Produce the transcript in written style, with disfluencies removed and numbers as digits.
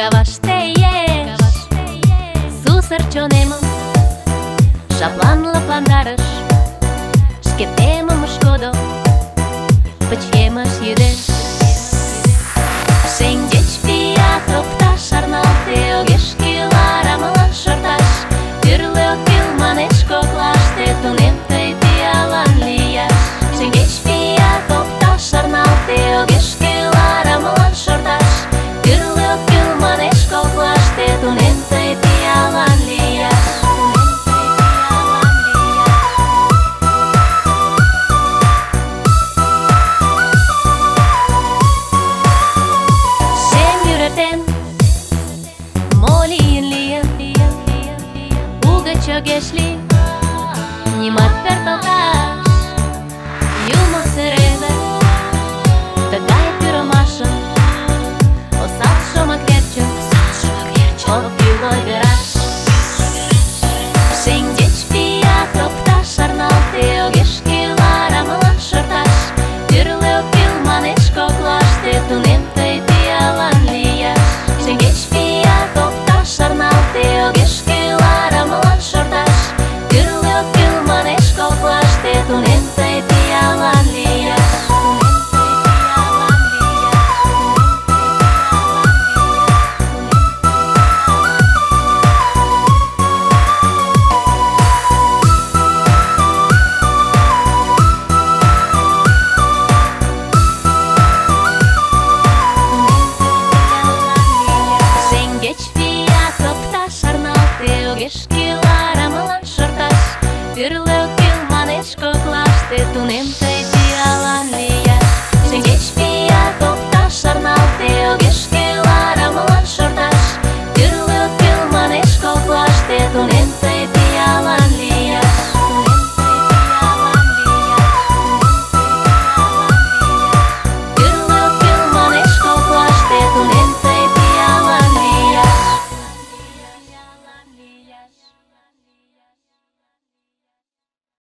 Kavaštējies, susar čonēmam, šaplanla pandarăș, șchetemam școdo, păciemaș iudeș. Шендеч пиятов пташ, арналте огешки ларамала шорташ, тюрле окил манешко клаште, тунемтай пиалан лияш. Шендеч пиятов пташ, арналте огешки ларамала шорташ, тюрле окил манешко клаште, тунемтай пиалан лияш. Чогешли, нимат перталташ, юмо середа, тăгай пиромашă, o sat și-o mă clerciu, o piulă de